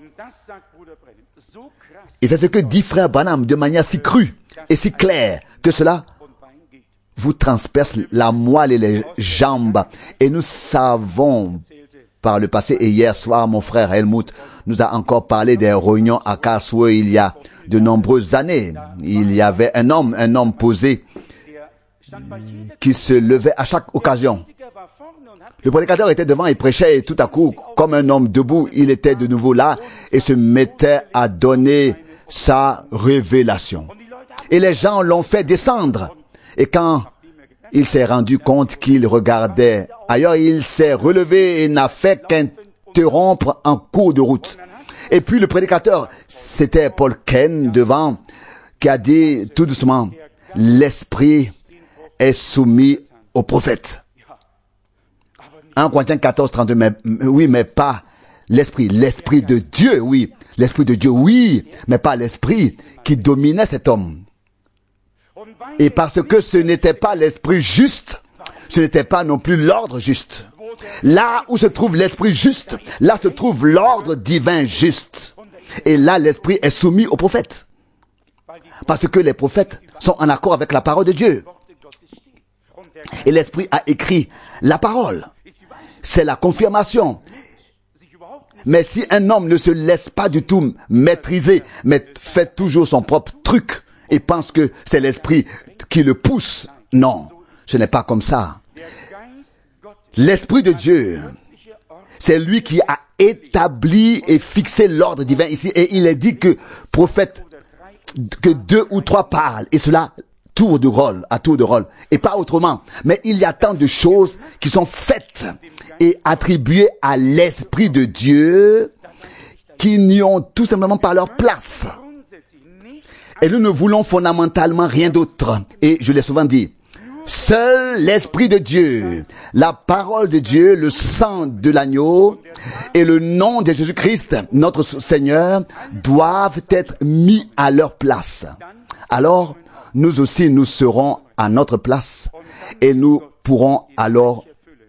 Et c'est ce que dit frère Branham de manière si crue et si claire que cela vous transperce la moelle et les jambes. Et nous savons par le passé, et hier soir, mon frère Helmut nous a encore parlé des réunions à Karlsruhe il y a de nombreuses années. Il y avait un homme posé qui se levait à chaque occasion. Le prédicateur était devant et prêchait et tout à coup, comme un homme debout, il était de nouveau là et se mettait à donner sa révélation. Et les gens l'ont fait descendre. Et quand il s'est rendu compte qu'il regardait ailleurs. Il s'est relevé et n'a fait qu'interrompre en cours de route. Et puis le prédicateur, c'était Paul Ken devant, qui a dit tout doucement, l'esprit est soumis au prophète. 1 Corinthiens 14, 32, oui, mais pas l'esprit. L'esprit de Dieu, oui. L'esprit de Dieu, oui, mais pas l'esprit qui dominait cet homme. Et parce que ce n'était pas l'esprit juste, ce n'était pas non plus l'ordre juste. Là où se trouve l'esprit juste, là se trouve l'ordre divin juste. Et là, l'esprit est soumis au prophète. Parce que les prophètes sont en accord avec la parole de Dieu. Et l'esprit a écrit la parole. C'est la confirmation. Mais si un homme ne se laisse pas du tout maîtriser, mais fait toujours son propre truc et pense que c'est l'esprit qui le pousse, non, ce n'est pas comme ça. L'esprit de Dieu, c'est lui qui a établi et fixé l'ordre divin ici. Et il est dit que prophète, que 2 ou 3 parlent, et cela tour de rôle, à tour de rôle, et pas autrement. Mais il y a tant de choses qui sont faites et attribuées à l'Esprit de Dieu qui n'y ont tout simplement pas leur place. Et nous ne voulons fondamentalement rien d'autre. Et je l'ai souvent dit, seul l'Esprit de Dieu, la parole de Dieu, le sang de l'agneau et le nom de Jésus-Christ, notre Seigneur, doivent être mis à leur place. Alors, nous aussi, nous serons à notre place et nous pourrons alors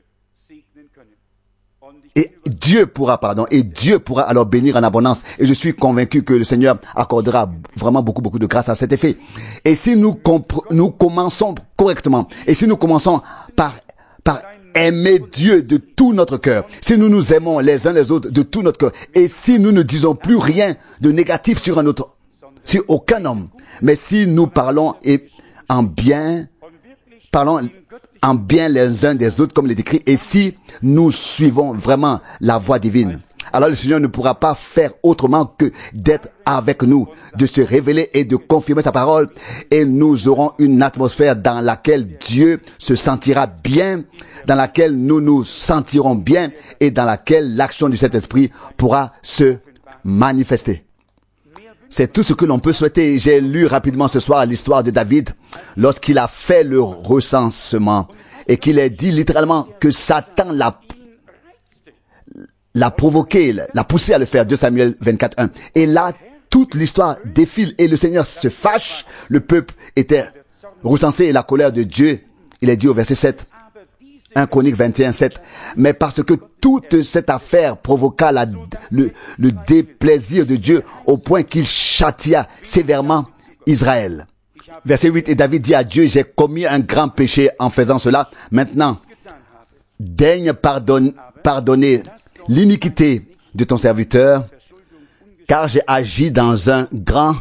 et Dieu pourra alors bénir en abondance. Et je suis convaincu que le Seigneur accordera vraiment beaucoup de grâce à cet effet. Et si nous commençons correctement, et si nous commençons par aimer Dieu de tout notre cœur, si nous nous aimons les uns les autres de tout notre cœur, et si nous ne disons plus rien de négatif sur un autre, sur aucun homme, mais si nous parlons en bien les uns des autres, comme il est écrit, et si nous suivons vraiment la voie divine, alors le Seigneur ne pourra pas faire autrement que d'être avec nous, de se révéler et de confirmer sa parole, et nous aurons une atmosphère dans laquelle Dieu se sentira bien, dans laquelle nous nous sentirons bien, et dans laquelle l'action du Saint-Esprit pourra se manifester. C'est tout ce que l'on peut souhaiter. J'ai lu rapidement ce soir l'histoire de David lorsqu'il a fait le recensement et qu'il a dit littéralement que Satan l'a provoqué, l'a poussé à le faire. 2 Samuel 24:1. Et là, toute l'histoire défile et le Seigneur se fâche. Le peuple était recensé et la colère de Dieu, il est dit au verset 7. 1 Chronique 21:7. Mais parce que toute cette affaire provoqua le déplaisir de Dieu au point qu'il châtia sévèrement Israël. Verset 8. Et David dit à Dieu, j'ai commis un grand péché en faisant cela. Maintenant, daigne pardonner l'iniquité de ton serviteur, car j'ai agi dans un grand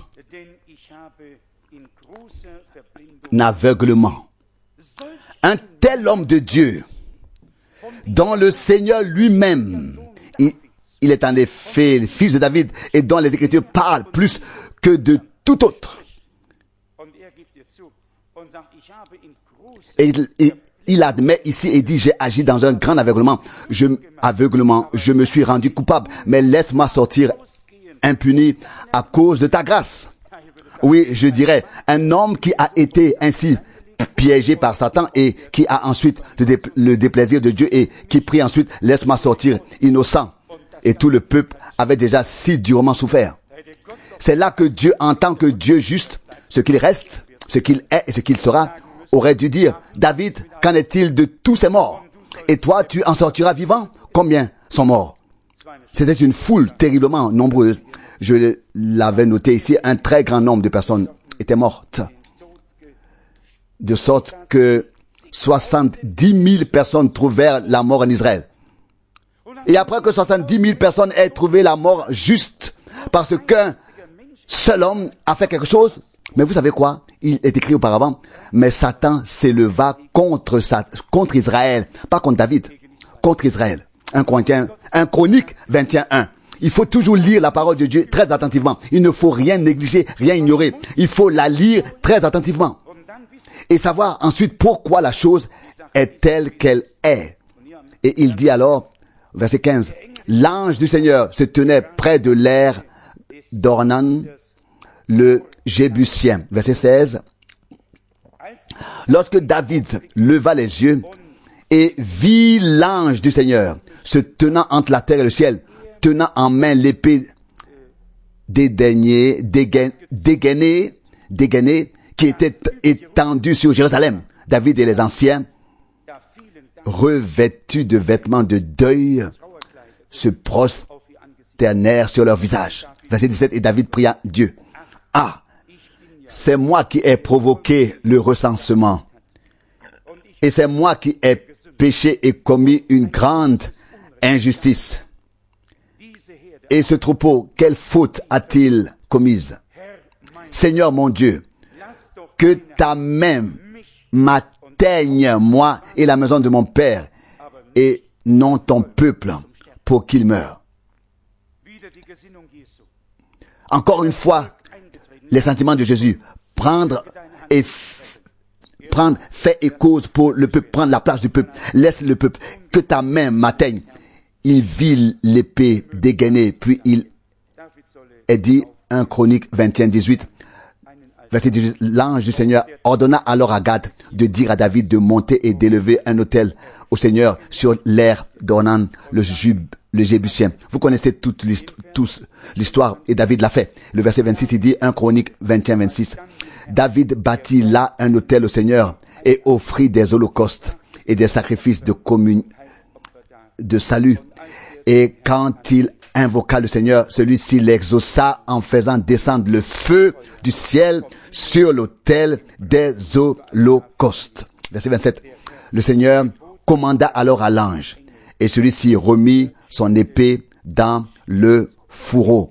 aveuglement. Un tel homme de Dieu, dont le Seigneur lui-même, il est en effet le fils de David, et dont les Écritures parlent plus que de tout autre. Et il admet ici et dit, j'ai agi dans un grand aveuglement. Je me suis rendu coupable, mais laisse-moi sortir impuni à cause de ta grâce. Oui, je dirais, un homme qui a été ainsi piégé par Satan et qui a ensuite le déplaisir de Dieu et qui prie ensuite, laisse-moi sortir innocent. Et tout le peuple avait déjà si durement souffert. C'est là que Dieu, en tant que Dieu juste, ce qu'il reste, ce qu'il est et ce qu'il sera, aurait dû dire, David, qu'en est-il de tous ces morts? Et toi, tu en sortiras vivant? Combien sont morts? C'était une foule terriblement nombreuse. Je l'avais noté ici, un très grand nombre de personnes étaient mortes. De sorte que 70 000 personnes trouvèrent la mort en Israël. Et après que 70 000 personnes aient trouvé la mort juste parce qu'un seul homme a fait quelque chose, mais vous savez quoi? Il est écrit auparavant, mais Satan s'éleva contre Israël, pas contre David, contre Israël. 1 Chronique 21:1. Il faut toujours lire la parole de Dieu très attentivement. Il ne faut rien négliger, rien ignorer. Il faut la lire très attentivement. et savoir ensuite pourquoi la chose est telle qu'elle est. Et il dit alors, verset 15, l'ange du Seigneur se tenait près de l'aire d'Ornan, le Jébusien. Verset 16, lorsque David leva les yeux et vit l'ange du Seigneur se tenant entre la terre et le ciel, tenant en main l'épée dégainée, qui était étendue sur Jérusalem. David et les anciens, revêtus de vêtements de deuil, se prosternèrent sur leur visage. Verset 17, et David pria Dieu. Ah, c'est moi qui ai provoqué le recensement. Et c'est moi qui ai péché et commis une grande injustice. Et ce troupeau, quelle faute a-t-il commise? Seigneur mon Dieu, que ta main m'atteigne, moi et la maison de mon père, et non ton peuple, pour qu'il meure. Encore une fois, les sentiments de Jésus, prendre fait et cause pour le peuple, prendre la place du peuple, laisse le peuple, que ta main m'atteigne. Il vit l'épée dégainée, puis il est dit, 1 Chronique 21, 18, verset 18, l'ange du Seigneur ordonna alors à Gad de dire à David de monter et d'élever un autel au Seigneur sur l'aire d'Ornan, le Jébusien. Vous connaissez toute l'histoire, et David l'a fait. Le verset 26, il dit, 1 Chronique 21, 26, David bâtit là un autel au Seigneur et offrit des holocaustes et des sacrifices de salut. Et quand il invoqua le Seigneur, celui-ci l'exauça en faisant descendre le feu du ciel sur l'autel des holocaustes. Verset 27. Le Seigneur commanda alors à l'ange, et celui-ci remit son épée dans le fourreau.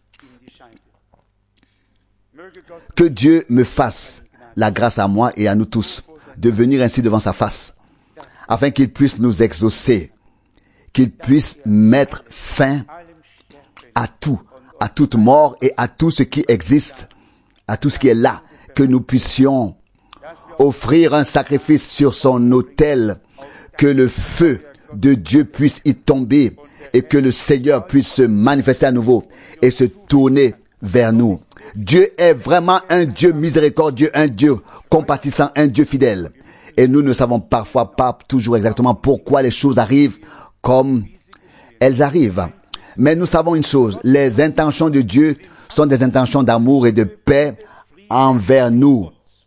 Que Dieu me fasse la grâce à moi et à nous tous de venir ainsi devant sa face, afin qu'il puisse nous exaucer, qu'il puisse mettre fin à tout, à toute mort et à tout ce qui existe, à tout ce qui est là, que nous puissions offrir un sacrifice sur son autel, que le feu de Dieu puisse y tomber et que le Seigneur puisse se manifester à nouveau et se tourner vers nous. Dieu est vraiment un Dieu miséricordieux, un Dieu compatissant, un Dieu fidèle. Et nous ne savons parfois pas toujours exactement pourquoi les choses arrivent comme elles arrivent. Mais nous savons une chose, les intentions de Dieu sont des intentions d'amour et de paix envers nous.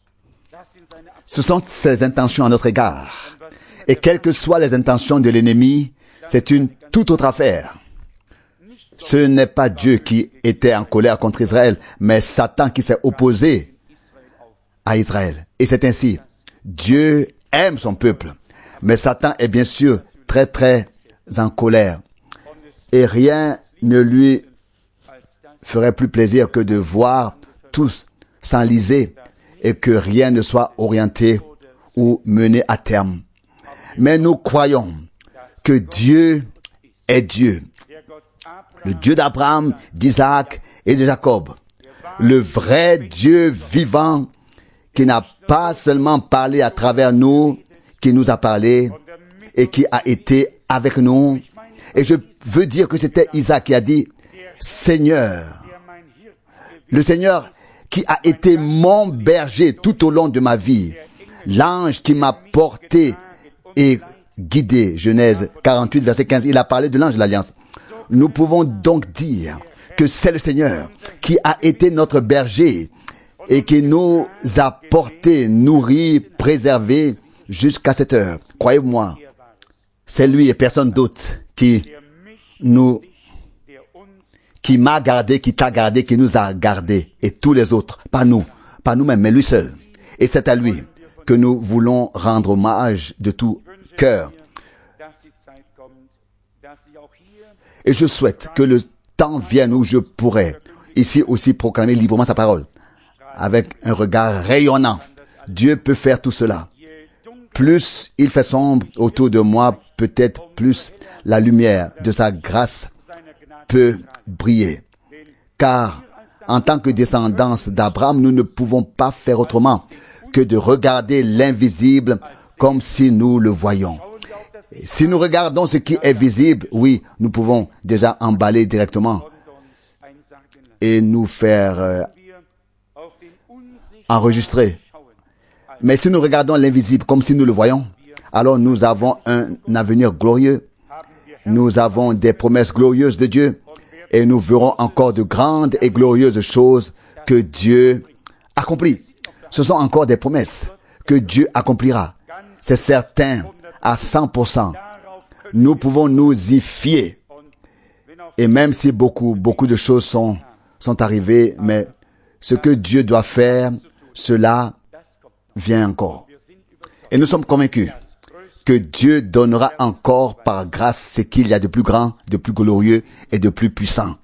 Ce sont ses intentions à notre égard. Et quelles que soient les intentions de l'ennemi, c'est une toute autre affaire. Ce n'est pas Dieu qui était en colère contre Israël, mais Satan qui s'est opposé à Israël. Et c'est ainsi. Dieu aime son peuple, mais Satan est bien sûr très très en colère. Et rien ne lui ferait plus plaisir que de voir tous s'enliser et que rien ne soit orienté ou mené à terme. Mais nous croyons que Dieu est Dieu. Le Dieu d'Abraham, d'Isaac et de Jacob. Le vrai Dieu vivant qui n'a pas seulement parlé à travers nous, qui nous a parlé et qui a été avec nous. Et je veux dire que c'était Isaac qui a dit, Seigneur, le Seigneur qui a été mon berger tout au long de ma vie, l'ange qui m'a porté et guidé. Genèse 48, verset 15, il a parlé de l'ange de l'Alliance. Nous pouvons donc dire que c'est le Seigneur qui a été notre berger et qui nous a portés, nourris, préservés jusqu'à cette heure. Croyez-moi, c'est lui et personne d'autre qui m'a gardé, qui t'a gardé, qui nous a gardés. Et tous les autres, pas nous-mêmes, mais lui seul. Et c'est à lui que nous voulons rendre hommage de tout cœur. Et je souhaite que le temps vienne où je pourrai ici aussi proclamer librement sa parole, avec un regard rayonnant. Dieu peut faire tout cela. Plus il fait sombre autour de moi, peut-être plus la lumière de sa grâce peut briller. Car, en tant que descendance d'Abraham, nous ne pouvons pas faire autrement que de regarder l'invisible comme si nous le voyons. Si nous regardons ce qui est visible, oui, nous pouvons déjà emballer directement et nous faire enregistrer. Mais si nous regardons l'invisible comme si nous le voyons, alors nous avons un avenir glorieux. Nous avons des promesses glorieuses de Dieu et nous verrons encore de grandes et glorieuses choses que Dieu accomplit. Ce sont encore des promesses que Dieu accomplira. C'est certain, à 100%. Nous pouvons nous y fier. Et même si beaucoup de choses sont arrivées, mais ce que Dieu doit faire, cela vient encore. Et nous sommes convaincus que Dieu donnera encore par grâce ce qu'il y a de plus grand, de plus glorieux et de plus puissant.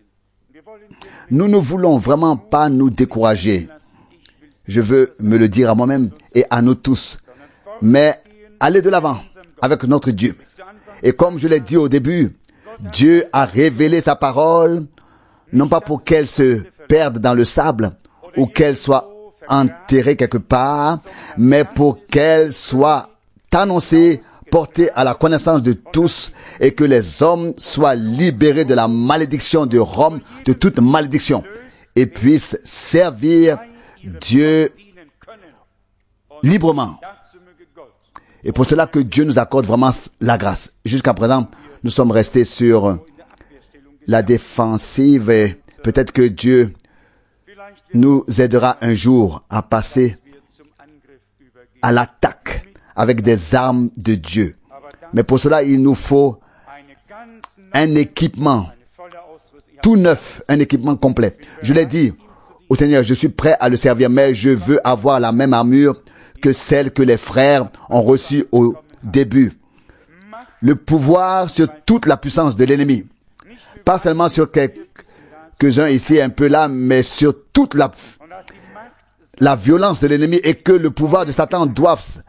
Nous ne voulons vraiment pas nous décourager. Je veux me le dire à moi-même et à nous tous. Mais aller de l'avant avec notre Dieu. Et comme je l'ai dit au début, Dieu a révélé sa parole, non pas pour qu'elle se perde dans le sable ou qu'elle soit enterrée quelque part, mais pour qu'elle soit annoncée, portée à la connaissance de tous et que les hommes soient libérés de la malédiction de Rome, de toute malédiction, et puissent servir Dieu librement. Et pour cela que Dieu nous accorde vraiment la grâce. Jusqu'à présent, nous sommes restés sur la défensive et peut-être que Dieu nous aidera un jour à passer à l'attaque avec des armes de Dieu. Mais pour cela, il nous faut un équipement tout neuf, un équipement complet. Je l'ai dit au Seigneur, je suis prêt à le servir, mais je veux avoir la même armure que celle que les frères ont reçue au début. Le pouvoir sur toute la puissance de l'ennemi. Pas seulement sur quelques-uns ici, un peu là, mais sur toute la violence de l'ennemi et que le pouvoir de Satan doive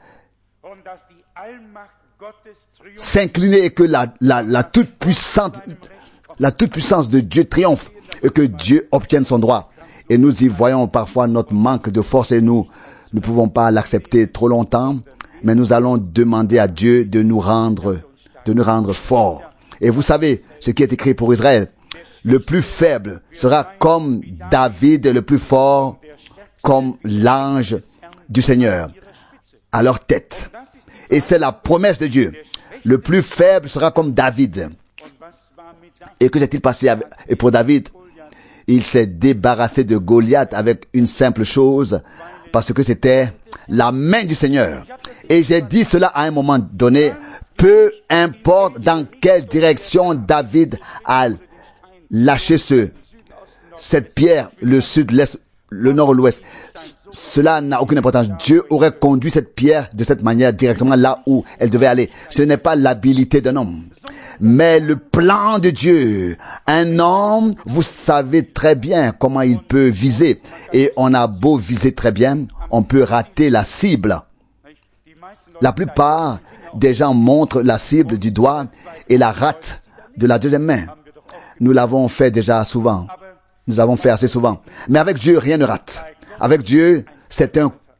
s'incliner et que la toute-puissance de Dieu triomphe et que Dieu obtienne son droit. Et nous y voyons parfois notre manque de force et nous ne pouvons pas l'accepter trop longtemps, mais nous allons demander à Dieu de nous rendre forts. Et vous savez ce qui est écrit pour Israël. Le plus faible sera comme David, le plus fort comme l'ange du Seigneur à leur tête. Et c'est la promesse de Dieu. Le plus faible sera comme David. Et que s'est-il passé et pour David? Il s'est débarrassé de Goliath avec une simple chose, parce que c'était la main du Seigneur. Et j'ai dit cela à un moment donné, peu importe dans quelle direction David a lâché cette pierre, le sud, l'est, le nord ou l'ouest, cela n'a aucune importance. Dieu aurait conduit cette pierre de cette manière directement là où elle devait aller. Ce n'est pas l'habilité d'un homme, mais le plan de Dieu. Un homme, vous savez très bien comment il peut viser. Et on a beau viser très bien, on peut rater la cible. La plupart des gens montrent la cible du doigt et la ratent de la deuxième main. Nous l'avons fait déjà souvent. Nous l'avons fait assez souvent. Mais avec Dieu, rien ne rate. Avec Dieu, c'est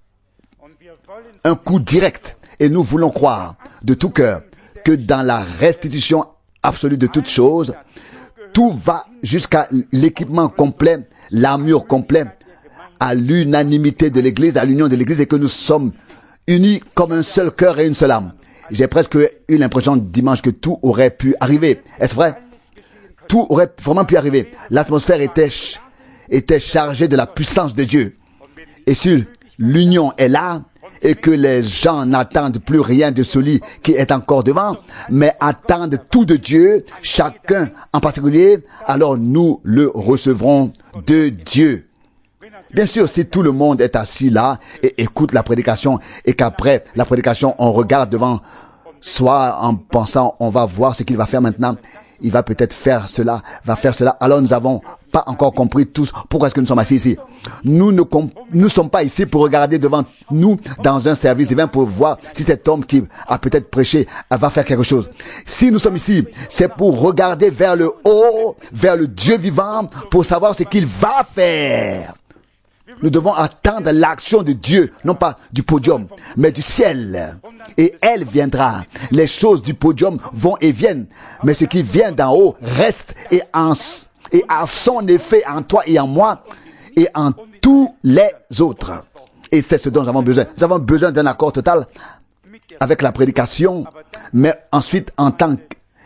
un coup direct. Et nous voulons croire de tout cœur que dans la restitution absolue de toutes choses, tout va jusqu'à l'équipement complet, l'armure complète, à l'unanimité de l'Église, à l'union de l'Église, et que nous sommes unis comme un seul cœur et une seule âme. J'ai presque eu l'impression dimanche que tout aurait pu arriver. Est-ce vrai? Tout aurait vraiment pu arriver. L'atmosphère était chargée de la puissance de Dieu. Et si l'union est là, et que les gens n'attendent plus rien de celui qui est encore devant, mais attendent tout de Dieu, chacun en particulier, alors nous le recevrons de Dieu. Bien sûr, si tout le monde est assis là et écoute la prédication, et qu'après la prédication, on regarde devant soi en pensant, on va voir ce qu'il va faire maintenant, il va peut-être faire cela, va faire cela. Alors nous n'avons pas encore compris tous pourquoi est-ce que nous sommes assis ici. Nous ne sommes pas ici pour regarder devant nous dans un service divin pour voir si cet homme qui a peut-être prêché va faire quelque chose. Si nous sommes ici, c'est pour regarder vers le haut, vers le Dieu vivant, pour savoir ce qu'il va faire. Nous devons attendre l'action de Dieu, non pas du podium, mais du ciel. Et elle viendra. Les choses du podium vont et viennent. Mais ce qui vient d'en haut reste et a son effet en toi et en moi et en tous les autres. Et c'est ce dont nous avons besoin. Nous avons besoin d'un accord total avec la prédication, mais ensuite, en tant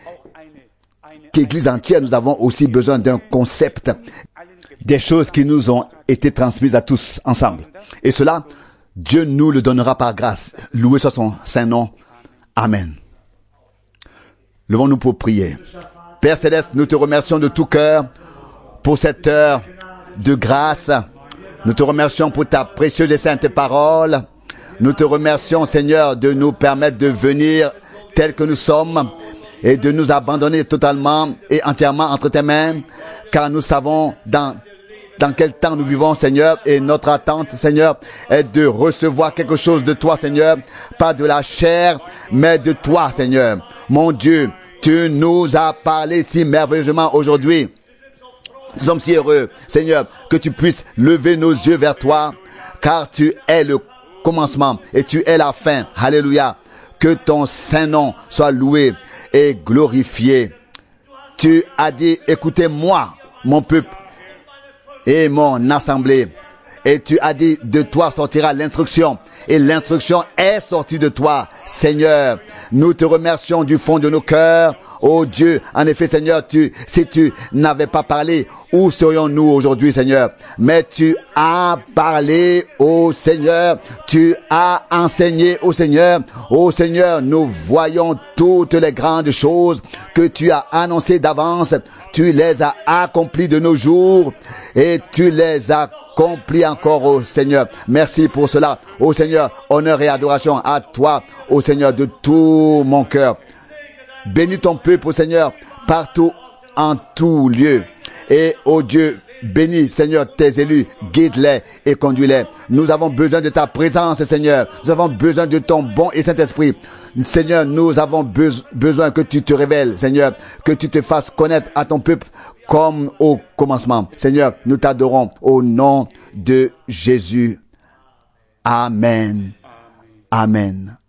qu'Église entière, nous avons aussi besoin d'un concept, des choses qui nous ont été transmises à tous ensemble. Et cela, Dieu nous le donnera par grâce. Loué soit son saint nom. Amen. Levons-nous pour prier. Père Céleste, nous te remercions de tout cœur pour cette heure de grâce. Nous te remercions pour ta précieuse et sainte parole. Nous te remercions, Seigneur, de nous permettre de venir tels que nous sommes et de nous abandonner totalement et entièrement entre tes mains, car nous savons dans quel temps nous vivons, Seigneur, et notre attente, Seigneur, est de recevoir quelque chose de toi, Seigneur, pas de la chair, mais de toi, Seigneur. Mon Dieu, tu nous as parlé si merveilleusement aujourd'hui. Nous sommes si heureux, Seigneur, que tu puisses lever nos yeux vers toi, car tu es le commencement et tu es la fin. Alléluia. Que ton saint nom soit loué et glorifié. Tu as dit, écoutez-moi, mon peuple et mon assemblée. Et tu as dit, de toi sortira l'instruction. Et l'instruction est sortie de toi, Seigneur. Nous te remercions du fond de nos cœurs. Oh Dieu, en effet, Seigneur, si tu n'avais pas parlé, où serions-nous aujourd'hui, Seigneur? Mais tu as parlé, oh Seigneur. Tu as enseigné, oh Seigneur. Oh Seigneur, nous voyons toutes les grandes choses que tu as annoncées d'avance. Tu les as accomplies de nos jours et tu les as accompli encore, oh Seigneur. Merci pour cela. Oh Seigneur, honneur et adoration à toi, oh Seigneur, de tout mon cœur. Bénis ton peuple, oh Seigneur, partout, en tout lieu. Et, oh Dieu, bénis, Seigneur, tes élus, guide-les et conduis-les. Nous avons besoin de ta présence, Seigneur. Nous avons besoin de ton bon et Saint-Esprit. Seigneur, nous avons besoin que tu te révèles, Seigneur, que tu te fasses connaître à ton peuple comme au commencement. Seigneur, nous t'adorons au nom de Jésus. Amen. Amen.